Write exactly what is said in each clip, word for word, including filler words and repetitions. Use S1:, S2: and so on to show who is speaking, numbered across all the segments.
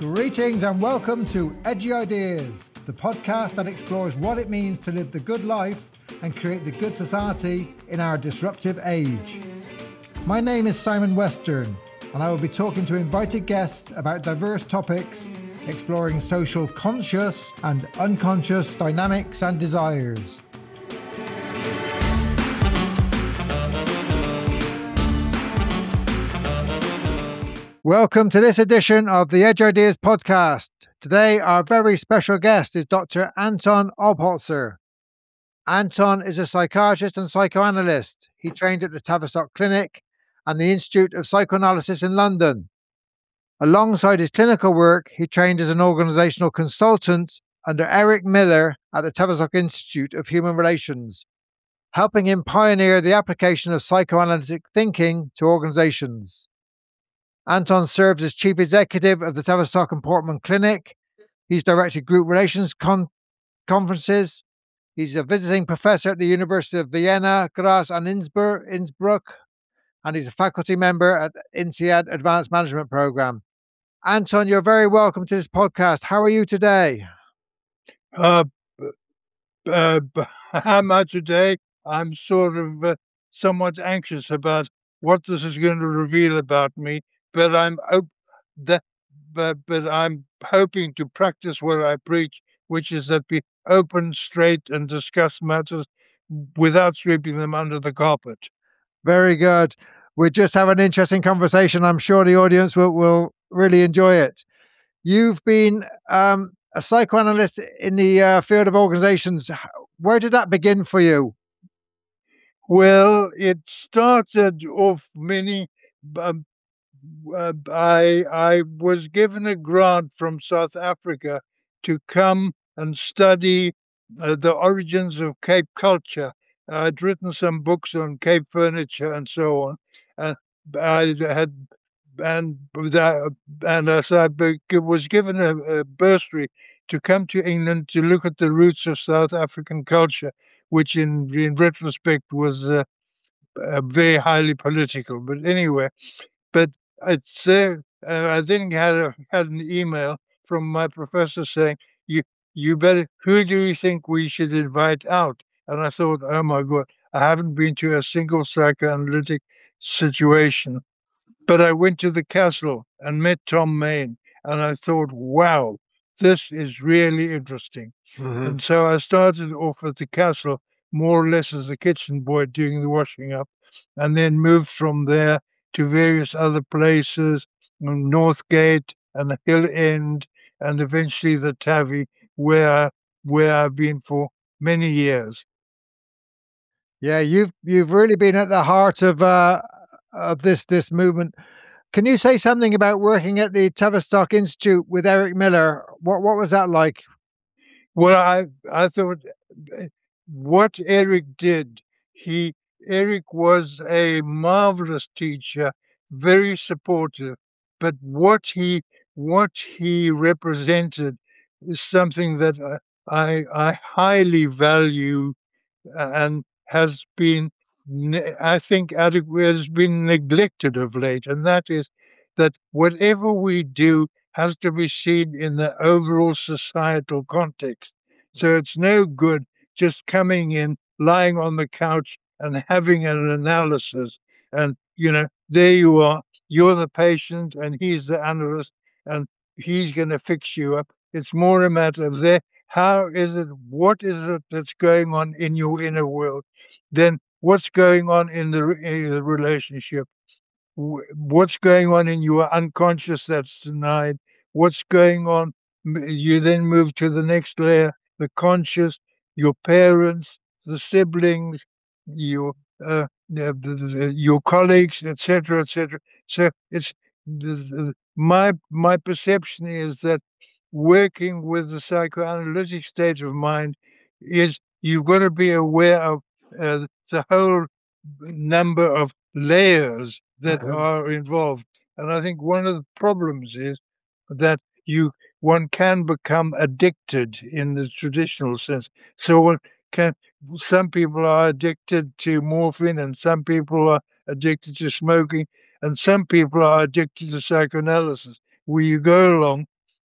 S1: Greetings and welcome to Edgy Ideas, the podcast that explores what it means to live the good life and create the good society in our disruptive age. My name is Simon Western, and I will be talking to invited guests about diverse topics, exploring social conscious and unconscious dynamics and desires. Welcome to this edition of the Edgy Ideas podcast. Today, our very special guest is Doctor Anton Obholzer. Anton is a psychiatrist and psychoanalyst. He trained at the Tavistock Clinic and the Institute of Psychoanalysis in London. Alongside his clinical work, he trained as an organisational consultant under Eric Miller at the Tavistock Institute of Human Relations, helping him pioneer the application of psychoanalytic thinking to organisations. Anton serves as Chief Executive of the Tavistock and Portman Clinic. He's directed group relations con- conferences. He's a visiting professor at the University of Vienna, Graz and Innsbruck, Innsbruck, and he's a faculty member at INSEAD Advanced Management Program. Anton, you're very welcome to this podcast. How are you today?
S2: Uh, uh, how am I today? I'm sort of uh, somewhat anxious about what this is going to reveal about me. But I'm op- that, but, but I'm hoping to practice what I preach, which is that be open, straight, and discuss matters without sweeping them under the carpet.
S1: Very good. We just have an interesting conversation. I'm sure the audience will, will really enjoy it. You've been um, a psychoanalyst in the uh, field of organizations. Where did that begin for you?
S2: Well, it started off many. Um, Uh, I I was given a grant from South Africa to come and study uh, the origins of Cape culture. I'd written some books on Cape furniture and so on, and I had and that, and as I was given a, a bursary to come to England to look at the roots of South African culture, which in in retrospect was uh, uh, very highly political. But anyway, but it's uh, uh, I then had a, had an email from my professor saying, "You you better. Who do you think we should invite out?" And I thought, "Oh my God, I haven't been to a single psychoanalytic situation." But I went to the castle and met Tom Main, and I thought, "Wow, this is really interesting." Mm-hmm. And so I started off at the castle, more or less as a kitchen boy doing the washing up, and then moved from there to various other places, Northgate and Hill End, and eventually the Tavi, where where I've been for many years.
S1: Yeah, you've you've really been at the heart of uh, of this this movement. Can you say something about working at the Tavistock Institute with Eric Miller? What what was that like?
S2: Well, I I thought what Eric did, he Eric was a marvelous teacher, very supportive, but what he what he represented is something that I I highly value and has been, I think, adequate, has been neglected of late, and that is that whatever we do has to be seen in the overall societal context. So it's no good just coming in, lying on the couch and having an analysis. And, you know, there you are, you're the patient and he's the analyst and he's going to fix you up. It's more a matter of there, how is it, what is it that's going on in your inner world? Then what's going on in the, in the relationship? What's going on in your unconscious that's denied? What's going on? You then move to the next layer, the conscious, your parents, the siblings, your uh, the, the, the, your colleagues, et cetera, et cetera. So it's the, the, my my perception is that working with the psychoanalytic state of mind is you've got to be aware of uh, the whole number of layers that uh-huh. are involved. And I think one of the problems is that you one can become addicted in the traditional sense. So one can some people are addicted to morphine and some people are addicted to smoking and some people are addicted to psychoanalysis. Where you go along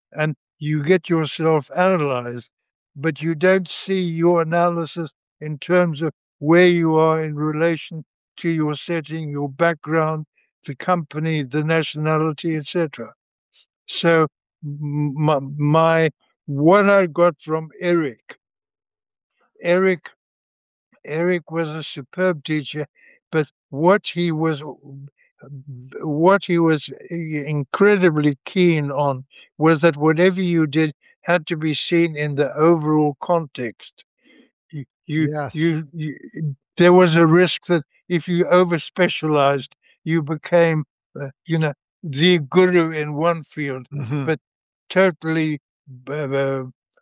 S2: and you get yourself analyzed, but you don't see your analysis in terms of where you are in relation to your setting, your background, the company, the nationality, et cetera. So my, my what I got from Eric, Eric, Eric was a superb teacher, but what he was what he was incredibly keen on was that whatever you did had to be seen in the overall context. You, you,
S1: Yes.
S2: you, you there was a risk that if you over specialized, you became, uh, you know, the guru in one field,
S1: Hmm.
S2: but totally uh, uh,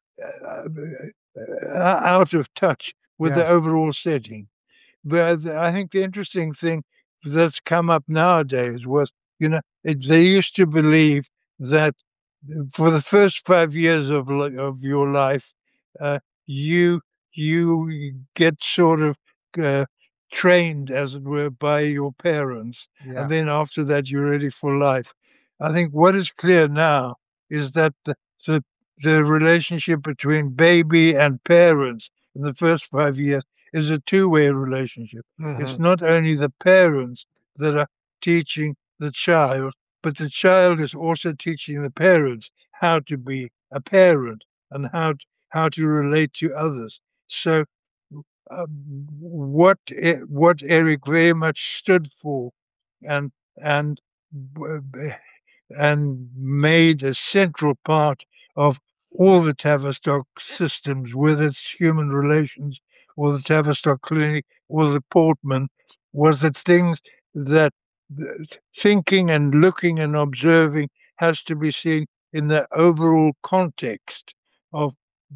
S2: uh, out of touch with the
S1: Yes.
S2: overall setting. But I think the interesting thing that's come up nowadays was, you know, it, they used to believe that for the first five years of of your life, uh, you you get sort of uh, trained, as it were, by your parents,
S1: Yeah.
S2: and then after that, you're ready for life. I think what is clear now is that the the, the relationship between baby and parents in the first five years is a two-way relationship. It's
S1: Hmm.
S2: not only the parents that are teaching the child, but the child is also teaching the parents how to be a parent and how to, how to relate to others. So, uh, what E- what Eric very much stood for, and and and made a central part of all the Tavistock systems, whether it's human relations or the Tavistock Clinic or the Portman, was the things that thinking and looking and observing has to be seen in the overall context of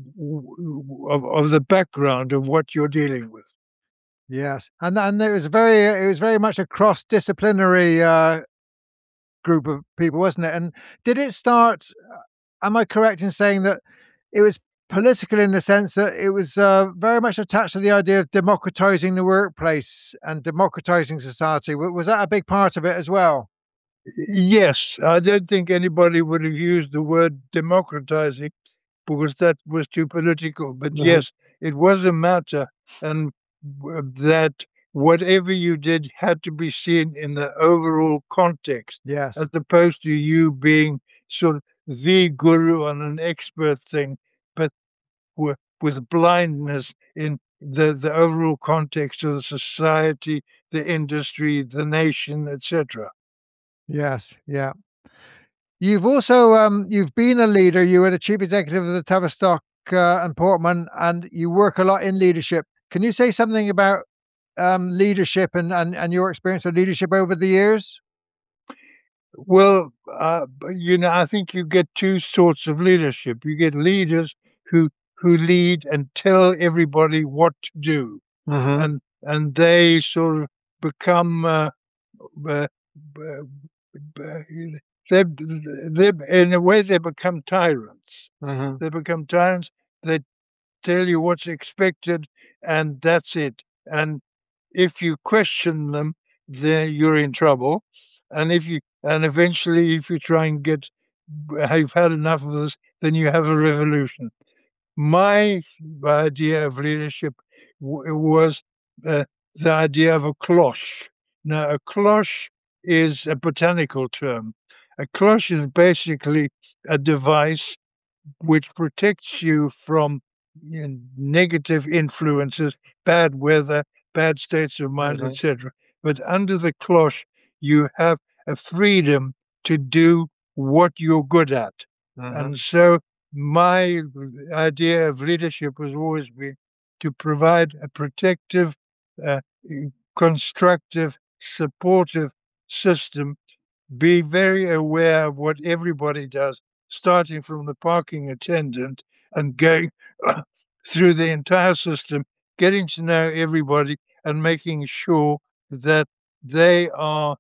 S2: of, of the background of what you're dealing with.
S1: Yes. And and it was very it was very much a cross disciplinary uh, group of people, wasn't it? And did it start? Am I correct in saying that it was political in the sense that it was uh, very much attached to the idea of democratizing the workplace and democratizing society? W- Was that a big part of it as well?
S2: Yes, I don't think anybody would have used the word democratizing because that was too political. But
S1: Mhm.
S2: yes, it was a matter, and w- that whatever you did had to be seen in the overall context, as
S1: Yes.
S2: opposed to you being sort of the guru on an expert thing, but w- with blindness in the, the overall context of the society, the industry, the nation, et cetera.
S1: Yes. Yeah. You've also um, you've been a leader. You were the chief executive of the Tavistock uh, and Portman, and you work a lot in leadership. Can you say something about um, leadership and, and and your experience of leadership over the years?
S2: Well, uh, you know, I think you get two sorts of leadership. You get leaders who who lead and tell everybody what to do,
S1: Hmm.
S2: and and they sort of become uh, uh, uh, uh, they they in a way they become tyrants.
S1: Hmm.
S2: They become tyrants. They tell you what's expected, and that's it. And if you question them, then you're in trouble. And if you and eventually, if you try and get, you've had enough of this, then you have a revolution. My idea of leadership w- was uh, the idea of a cloche. Now, a cloche is a botanical term. A cloche is basically a device which protects you from, you know, negative influences, bad weather, bad states of mind,
S1: Hmm.
S2: et cetera. But under the cloche, you have a freedom to do what you're good at.
S1: Hmm.
S2: And so my idea of leadership has always been to provide a protective, uh, constructive, supportive system, be very aware of what everybody does, starting from the parking attendant and going through the entire system, getting to know everybody and making sure that they are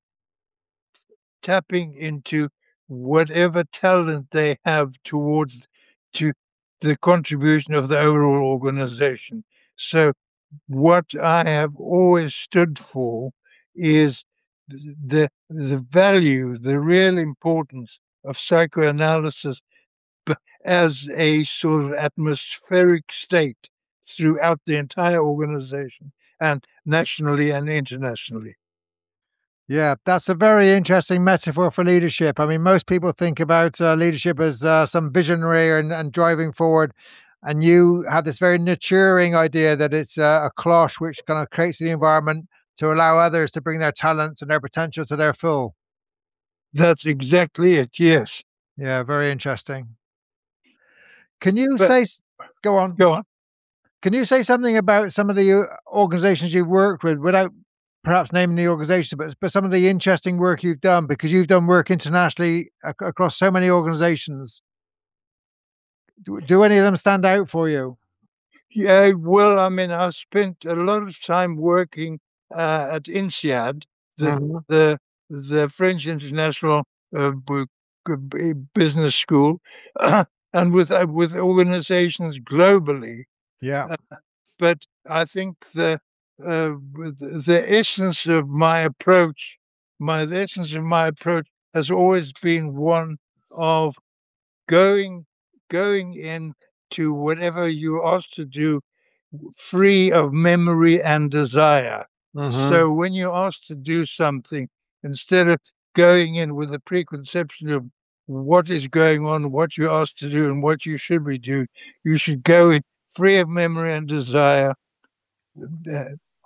S2: tapping into whatever talent they have towards to the contribution of the overall organization. So what I have always stood for is the the value, the real importance of psychoanalysis as a sort of atmospheric state throughout the entire organization and nationally and internationally.
S1: Yeah, that's a very interesting metaphor for leadership. I mean, most people think about uh, leadership as uh, some visionary and, and driving forward. And you have this very nurturing idea that it's uh, a cloche which kind of creates the environment to allow others to bring their talents and their potential to their full.
S2: That's exactly it, yes.
S1: Yeah, very interesting. Can you
S2: But,
S1: say, go on.
S2: Go on.
S1: Can you say something about some of the uh, organizations you've worked with without perhaps naming the organization, but, but some of the interesting work you've done, because you've done work internationally ac- across so many organizations? Do, do any of them stand out for you?
S2: Yeah, well, I mean, I spent a lot of time working uh, at INSEAD, the
S1: Mhm.
S2: the the French International uh, Bu- Bu- Business School, and with uh, with organizations globally.
S1: Yeah.
S2: Uh, but I think the uh, the the essence of my approach, my the essence of my approach has always been one of going going in to whatever you're asked to do free of memory and desire.
S1: Hmm.
S2: So when you're asked to do something, instead of going in with a preconception of what is going on, what you're asked to do, and what you should be doing, you should go in free of memory and desire. uh,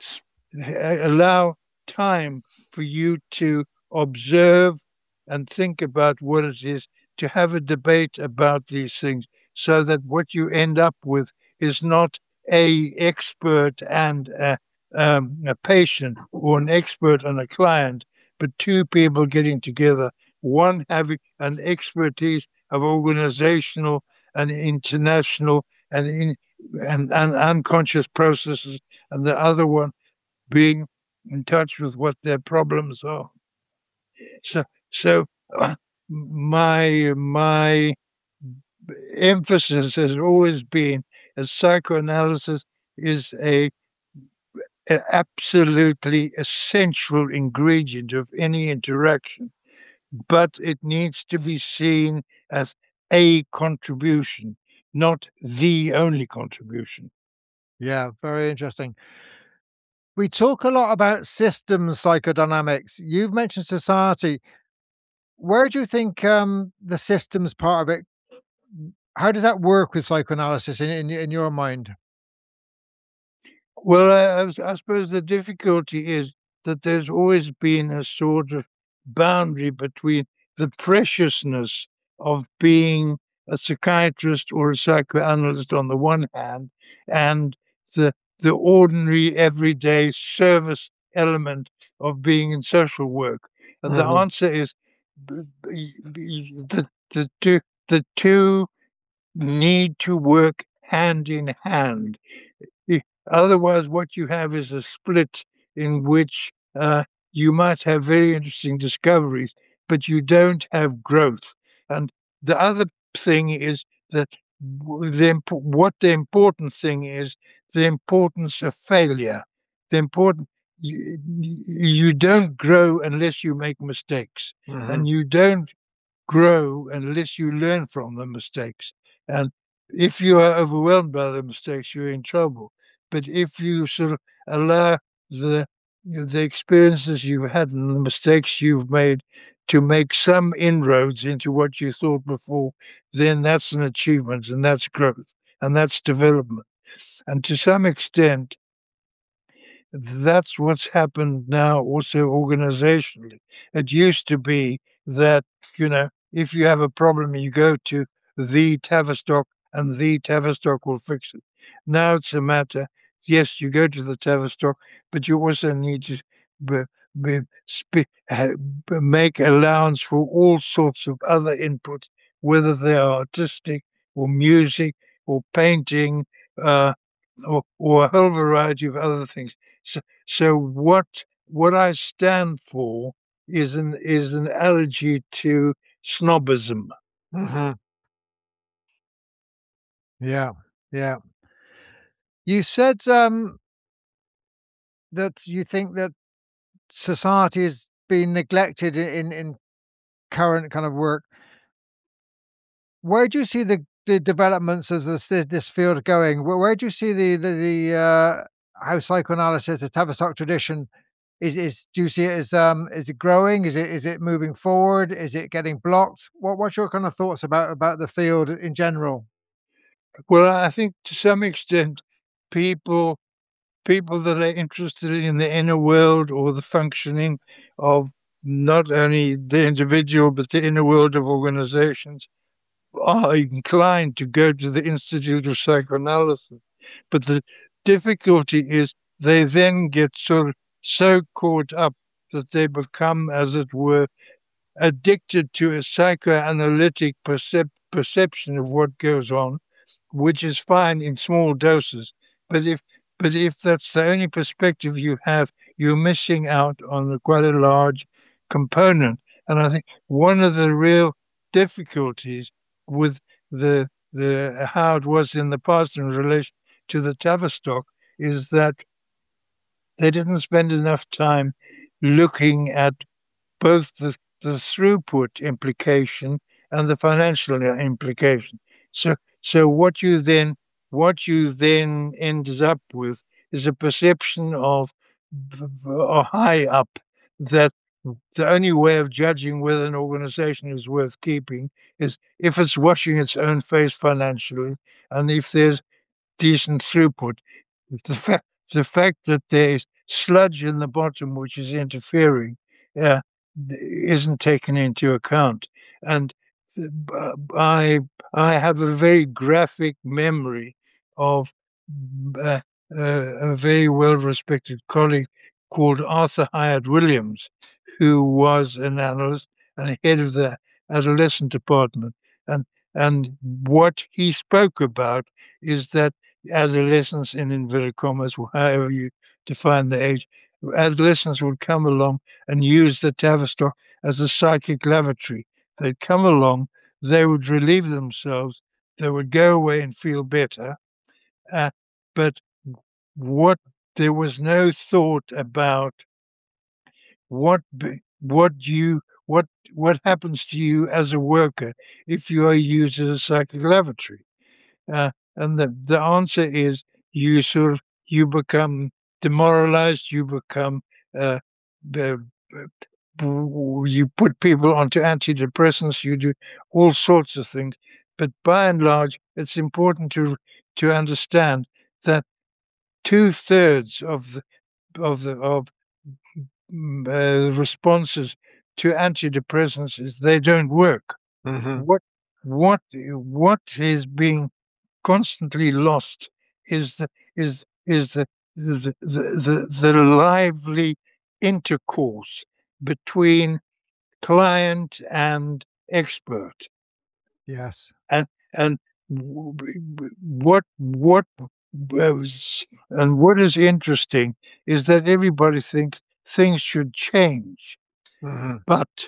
S2: Allow time for you to observe and think about what it is, to have a debate about these things, so that what you end up with is not a expert and a, um, a patient, or an expert and a client, but two people getting together, one having an expertise of organizational and international and in and, and unconscious processes, and the other one being in touch with what their problems are. So, so uh, my my emphasis has always been that psychoanalysis is a, a absolutely essential ingredient of any interaction, but it needs to be seen as a contribution, not the only contribution.
S1: Yeah, very interesting. We talk a lot about systems psychodynamics. You've mentioned society. Where do you think um, the systems part of it, how does that work with psychoanalysis in, in, in your mind?
S2: Well, I, I I suppose the difficulty is that there's always been a sort of boundary between the preciousness of being a psychiatrist or a psychoanalyst on the one hand, and the the ordinary everyday service element of being in social work. And the
S1: Mhm.
S2: answer is b- b- b- the the two the two need to work hand in hand. I- Otherwise, what you have is a split in which uh, you might have very interesting discoveries, but you don't have growth. And the other thing is that w- the, imp- what the important thing is, the importance of failure. The important you, you don't grow unless you make mistakes,
S1: Mhm.
S2: and you don't grow unless you learn from the mistakes. And if you are overwhelmed by the mistakes, you're in trouble. But if you sort of allow the the experiences you've had and the mistakes you've made to make some inroads into what you thought before, then that's an achievement, and that's growth, and that's development. And to some extent, that's what's happened now also organizationally. It used to be that, you know, if you have a problem, you go to the Tavistock and the Tavistock will fix it. Now it's a matter, yes, you go to the Tavistock, but you also need to be, be, spe- uh, b- make allowance for all sorts of other inputs, whether they are artistic or music or painting, uh, or, or a whole variety of other things. So, so what what I stand for is an is an allergy to snobism.
S1: Mhm. Yeah, yeah. You said um, that you think that society has been neglected in, in, in current kind of work. where do you see the, the developments of this this field going? Where, where do you see the the, the uh, how psychoanalysis, the Tavistock tradition, is is do you see it as um is it growing? Is it is it moving forward? Is it getting blocked? What what's your kind of thoughts about about the field in general?
S2: Well, I think to some extent, people people that are interested in the inner world or the functioning of not only the individual but the inner world of organizations are inclined to go to the Institute of Psychoanalysis. But the difficulty is they then get sort of so caught up that they become, as it were, addicted to a psychoanalytic percep- perception of what goes on, which is fine in small doses. But if but if that's the only perspective you have, you're missing out on a, quite a large component. And I think one of the real difficulties with the the how it was in the past in relation to the Tavistock is that they didn't spend enough time looking at both the, the throughput implication and the financial implication. So, so what you then what you then ends up with is a perception of a high up that the only way of judging whether an organization is worth keeping is if it's washing its own face financially and if there's decent throughput. The fact, the fact that there's sludge in the bottom which is interfering uh, isn't taken into account. And I, I have a very graphic memory of uh, uh, a very well-respected colleague called Arthur Hyatt Williams, who was an analyst and head of the adolescent department. And, and what he spoke about is that adolescents, in inverted commas, however you define the age, adolescents would come along and use the Tavistock as a psychic lavatory. They'd come along, they would relieve themselves, they would go away and feel better. Uh, but what there was no thought about what what you what what happens to you as a worker if you are used as a psychic lavatory. Uh, and the, the answer is you sort of you become demoralized, you become uh, uh, you put people onto antidepressants, you do all sorts of things. But by and large, it's important to to understand that two thirds of the of the of uh, responses to antidepressants is they don't work.
S1: Mm-hmm.
S2: What what what is being constantly lost is the is is the the, the, the, the lively intercourse between client and expert.
S1: Yes.
S2: And and what what was- and what is interesting is that everybody thinks things should change,
S1: Mm-hmm.
S2: but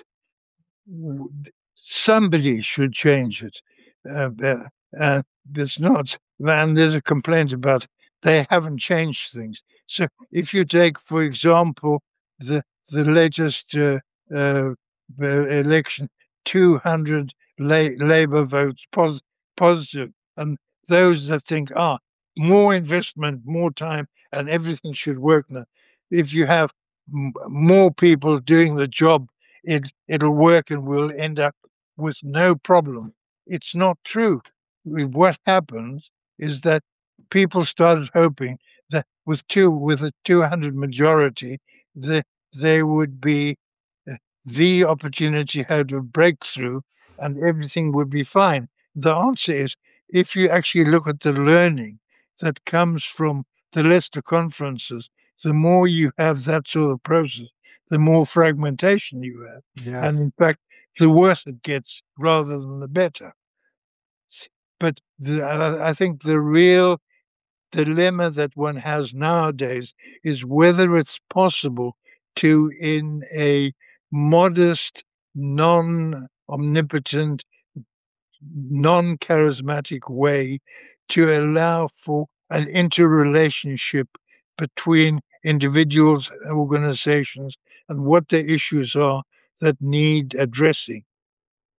S2: somebody should change it. Uh, uh, uh, there's not, and there's a complaint about they haven't changed things. So if you take, for example, the the latest uh, uh, election, two hundred la- Labour votes pos- positive, and those that think, ah, more investment, more time, and everything should work now. If you have m- more people doing the job, it it'll work and we'll end up with no problem. It's not true. What happens is that people started hoping that with two with a two hundred majority, the, there would be uh, the opportunity had a breakthrough and everything would be fine. The answer is if you actually look at the learning that comes from the Leicester conferences, the more you have that sort of process, the more fragmentation you have. And
S1: Yes.
S2: in fact, the worse it gets rather than the better. But the, I think the real dilemma that one has nowadays is whether it's possible to, in a modest, non omnipotent, non charismatic way, to allow for an interrelationship between individuals, organizations, and what the issues are that need addressing.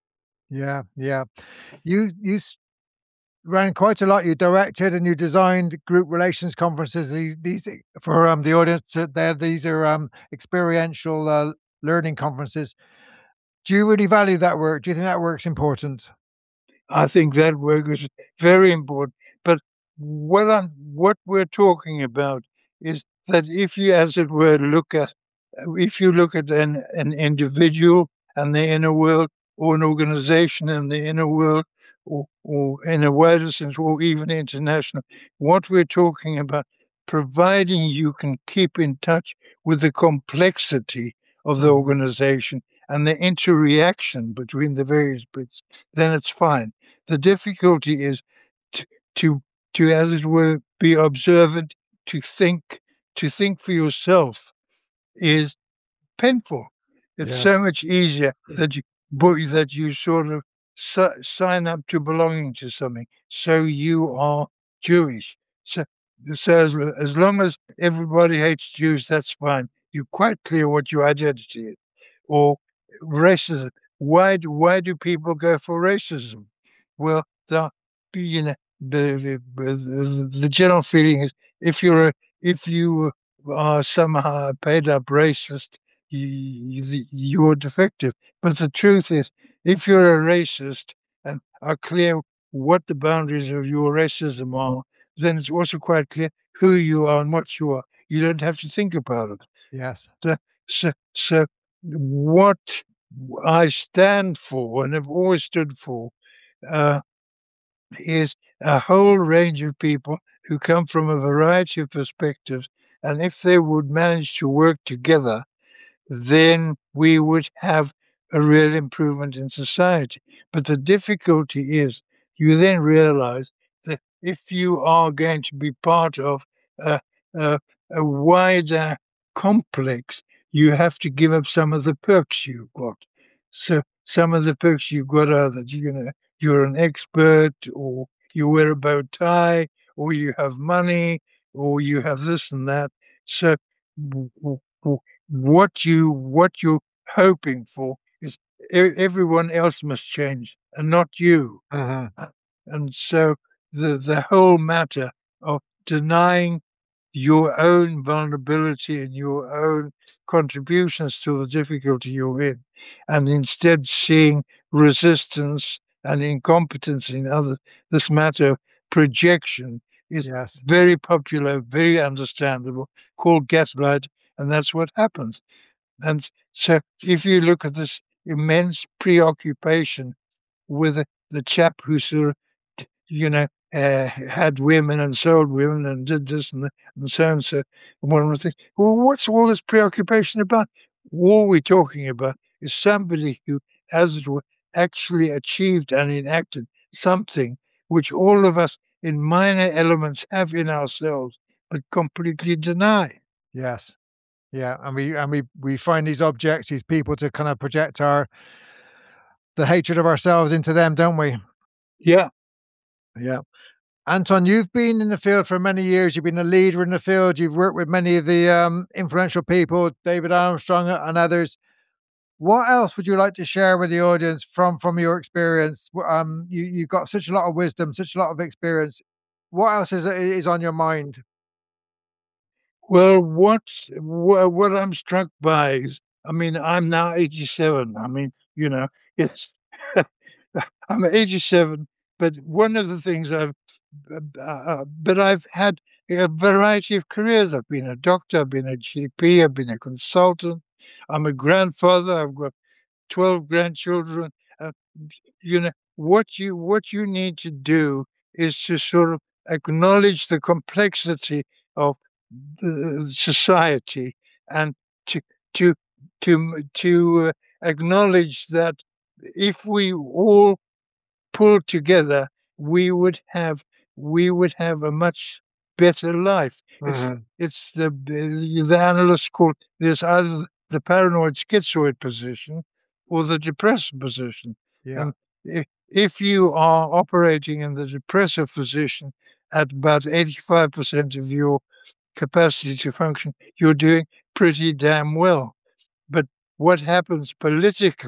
S1: Yeah, yeah. You you s- ran quite a lot. You directed and you designed group relations conferences. These, these for um, the audience, uh, there these are um, experiential uh, learning conferences. Do you really value that work? Do you think that work's important?
S2: I think that work is very important. But what I'm, what we're talking about is that if you, as it were, look at, if you look at an, an individual and the inner world, or an organization and the inner world, or, or in a wider sense, or even international, what we're talking about, providing you can keep in touch with the complexity of the
S1: Mhm.
S2: organization and the interreaction between the various bits, then it's fine. The difficulty is to, to, to, as it were, be observant, to think, to think for yourself is painful. It's so
S1: Yes.
S2: much easier that you bo- that you sort of si- sign up to belonging to something. So you are Jewish. So, so as, as long as everybody hates Jews, that's fine. You're quite clear what your identity is. Or racism. Why do, why do people go for racism? Well, the you know the the, the, the general feeling is if you're a, if you are somehow a paid up racist, you, you're defective. But the truth is, if you're a racist and are clear what the boundaries of your racism are, then it's also quite clear who you are and what you are. You don't have to think about it.
S1: Yes.
S2: So, so, so what I stand for and have always stood for uh, is a whole range of people who come from a variety of perspectives. And if they would manage to work together, then we would have a real improvement in society. But the difficulty is you then realize that if you are going to be part of a, a, a wider complex, you have to give up some of the perks you've got. So some of the perks you've got are that you're gonna you're an expert, or you wear a bow tie, or you have money, or you have this and that. So w- w- w- what you what you're hoping for is e- everyone else must change and not you.
S1: Mhm.
S2: Uh, And so the the whole matter of denying your own vulnerability and your own contributions to the difficulty you're in, and instead seeing resistance and incompetence in others, this matter of projection is
S1: Yes.
S2: very popular, very understandable, called gaslight, and that's what happens. And so if you look at this immense preoccupation with the, the chap who sort of, t- you know, uh, had women and sold women and did this and, that and so on. So one would think, well, what's all this preoccupation about? All we're talking about is somebody who, as it were, actually achieved and enacted something which all of us in minor elements have in ourselves, but completely deny.
S1: Yes. Yeah. And we and we we find these objects, these people, to kind of project our the hatred of ourselves into them, don't we?
S2: Yeah.
S1: Yeah. Anton, you've been in the field for many years. You've been a leader in the field. You've worked with many of the um, influential people, David Armstrong and others. What else would you like to share with the audience from from your experience? Um, you you've got such a lot of wisdom, such a lot of experience. What else is is on your mind?
S2: Well, what wha- what I'm struck by is, I mean, I'm now eighty-seven. I mean, you know, it's I'm eighty-seven, but one of the things I've uh, uh, but I've had a variety of careers. I've been a doctor, I've been a G P, I've been a consultant. I'm a grandfather. I've got twelve grandchildren. Uh, you know, what you what you need to do is to sort of acknowledge the complexity of the society, and to to to to uh, acknowledge that if we all pulled together, we would have we would have a much better life. It's
S1: Mhm.
S2: it's the the, the analysts call this either the paranoid schizoid position or the depressive position.
S1: Yeah.
S2: And if, if you are operating in the depressive position at about eighty-five percent of your capacity to function, you're doing pretty damn well. But what happens politically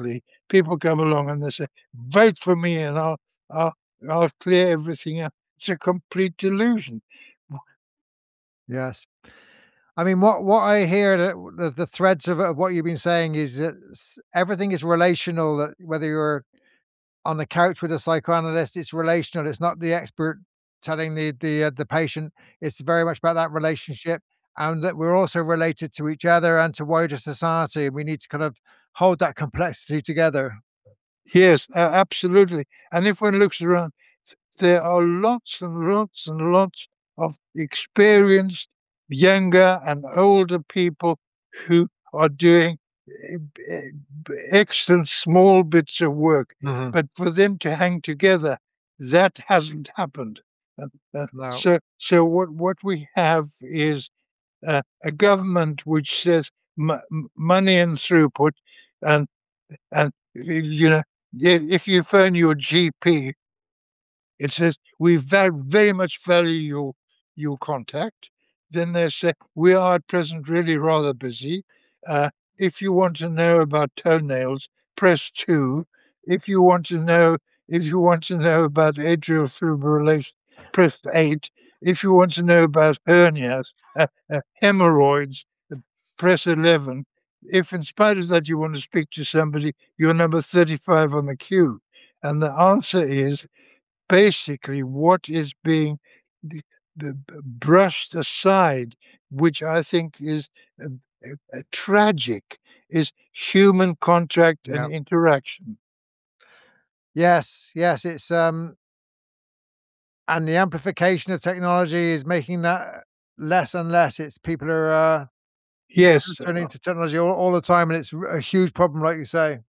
S2: people come along and they say, vote for me and I'll, I'll, I'll clear everything up. It's a complete delusion.
S1: Yes. I mean, what, what I hear, that the, the threads of, of what you've been saying is that s- everything is relational, that whether you're on the couch with a psychoanalyst, it's relational. It's not the expert telling the the uh, the patient. It's very much about that relationship, and that we're also related to each other and to wider society. And we need to kind of hold that complexity together.
S2: Yes, a- absolutely. And if one looks around, th- there are lots and lots and lots of experienced younger and older people who are doing eh, eh, excellent small bits of work.
S1: Mhm.
S2: But for them to hang together, that hasn't happened. And, uh,
S1: No.
S2: so, so what what we have is uh, a government which says m- m- money and throughput, and and you know, if if you phone your G P, it says, "We very, very much value your your contact." Then they say, "We are at present really rather busy. Uh, if you want to know about toenails, press two. If you want to know if you want to know about atrial fibrillation, press eight. If you want to know about hernias, uh, uh, hemorrhoids, uh, press eleven. If in spite of that you want to speak to somebody, you're number thirty-five on the queue." And the answer is basically what is being b- b- b- brushed aside, which I think is uh, uh, uh, tragic, is human contact and
S1: Yeah.
S2: interaction.
S1: Yes. Yes. It's um, and the amplification of technology is making that less and less. It's people are uh,
S2: Yes,
S1: turning
S2: uh,
S1: to technology all, all the time, and it's r- a huge problem, like you say.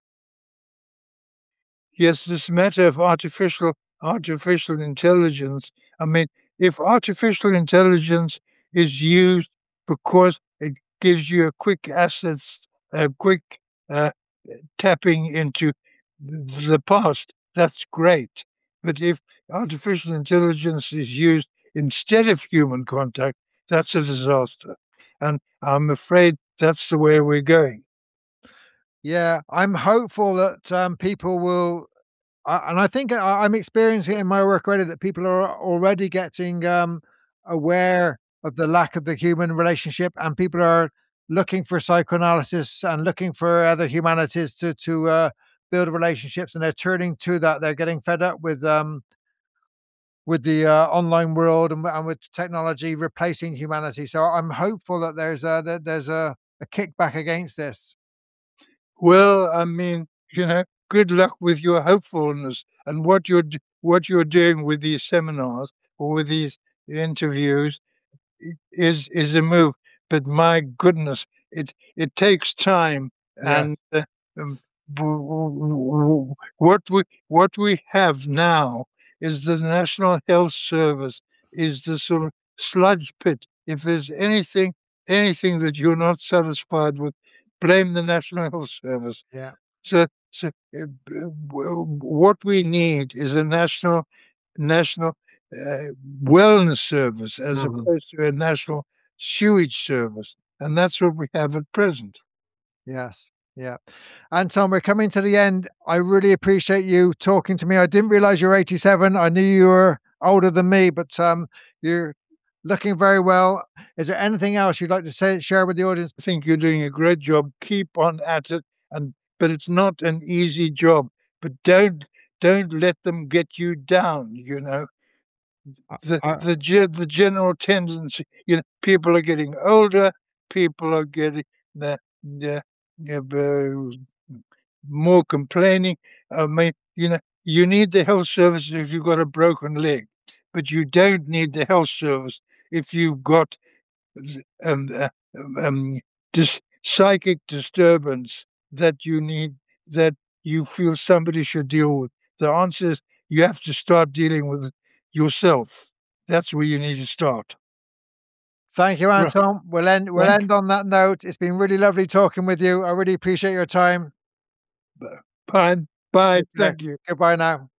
S2: yes, this matter of artificial artificial intelligence. I mean, if artificial intelligence is used because it gives you a quick access, a quick uh, tapping into th- the past, that's great. But if artificial intelligence is used instead of human contact, that's a disaster. And I'm afraid that's the way we're going.
S1: Yeah, I'm hopeful that um, people will, uh, and I think I, I'm experiencing it in my work already, that people are already getting um, aware of the lack of the human relationship, and people are looking for psychoanalysis and looking for other humanities to to uh, build relationships, and they're turning to that. They're getting fed up with um, with the uh, online world and, and with technology replacing humanity. So I'm hopeful that there's a that there's a, a kickback against this.
S2: Well, I mean, you know, good luck with your hopefulness and what you're d- what you're doing with these seminars or with these interviews i- is is a move. But my goodness, it it takes time, and
S1: Yes.
S2: uh, um, w- w- w- what we what we have now is the National Health Service is the sort of sludge pit. If there's anything anything that you're not satisfied with, blame the National Health Service.
S1: Yeah.
S2: So, so uh, b- w- what we need is a national national uh, wellness service as
S1: Mhm.
S2: opposed to a national sewage service, and that's what we have at present.
S1: Yes. Yeah. Anton, we're coming to the end. I really appreciate you talking to me. I didn't realize you're eighty-seven. I knew you were older than me, but um, you're looking very well. Is there anything else you'd like to say, share with the audience?
S2: I think you're doing a great job. Keep on at it, and but it's not an easy job. But don't don't let them get you down. You know,
S1: I,
S2: the
S1: I,
S2: the ge- the general tendency. You know, people are getting older. People are getting the the, the uh, more complaining. I mean, you know, you need the health service if you've got a broken leg, but you don't need the health service if you've got um, uh, um, dis- psychic disturbance that you need, that you feel somebody should deal with. The answer is you have to start dealing with it yourself. That's where you need to start.
S1: thank you,
S2: Right.
S1: Anton. We'll end. We'll
S2: Thank
S1: end on that note. It's been really lovely talking with you. I really appreciate your time.
S2: Bye. Bye.
S1: Take care.
S2: Thank you.
S1: Goodbye now.